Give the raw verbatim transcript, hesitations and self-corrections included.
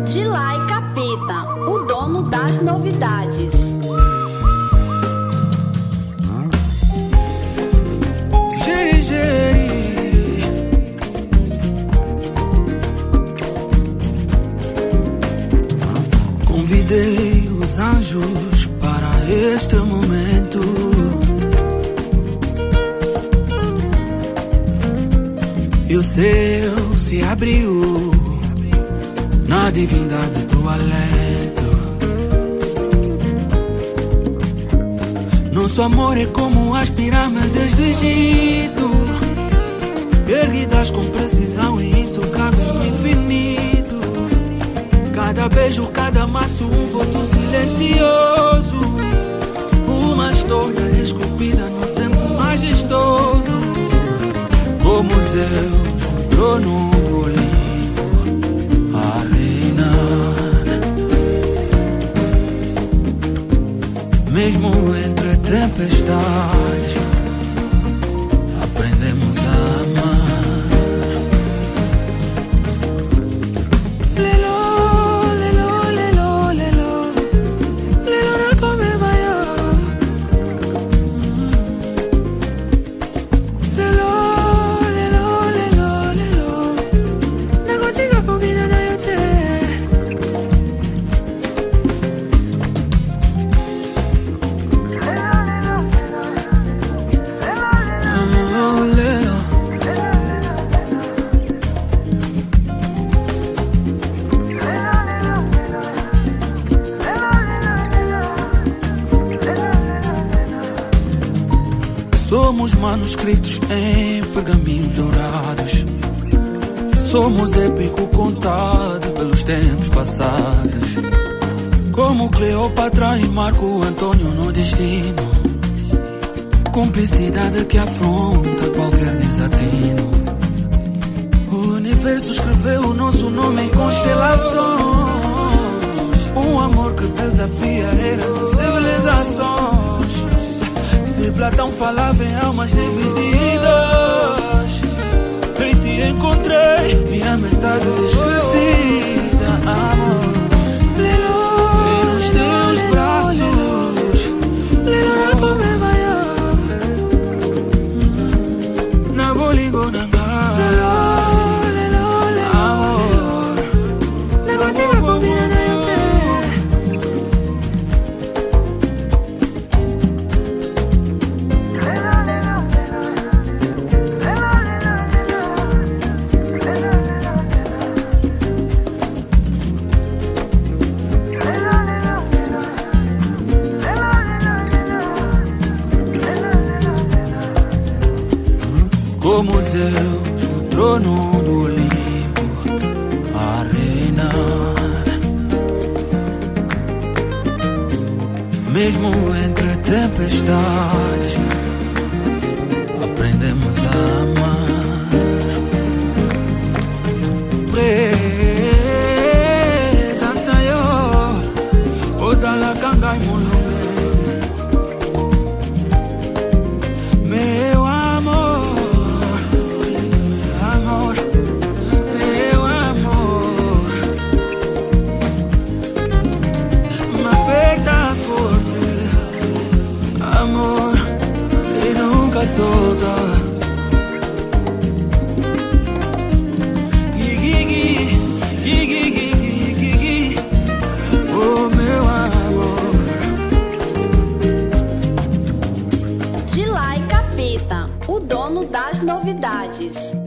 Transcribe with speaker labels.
Speaker 1: Dilai Capeta, o dono das novidades.
Speaker 2: Geri, geri. Convidei os anjos para este momento. E o céu se abriu na divindade do alento. Nosso amor é como as pirâmides do Egito, erguidas com precisão e intocáveis no infinito. Cada beijo, cada maço, um voto silencioso, uma história esculpida no tempo majestoso. Como Zeus no trono do Olimpo a reinar, mesmo entre tempestades, aprendemos a amar. Somos manuscritos em pergaminhos dourados. Somos épico contado pelos tempos passados. Como Cleópatra e Marco Antônio no destino. Cumplicidade que afronta qualquer desatino. O universo escreveu o nosso nome em constelações. Um amor que desafia eras e civilizações. Se Platão falava em almas divididas, em ti encontrei minha metade esquecida, amor. Nos teus braços, na bolingonanga, amor. Como Zeus no trono do Olimpo a reinar, mesmo entre tempestades, aprendemos a amar. Presença yo, ozala kangai mulunge. Solta. Gigi, gigi, gigi, gigi, oh meu amor.
Speaker 1: Dilai Capeta, o dono das novidades.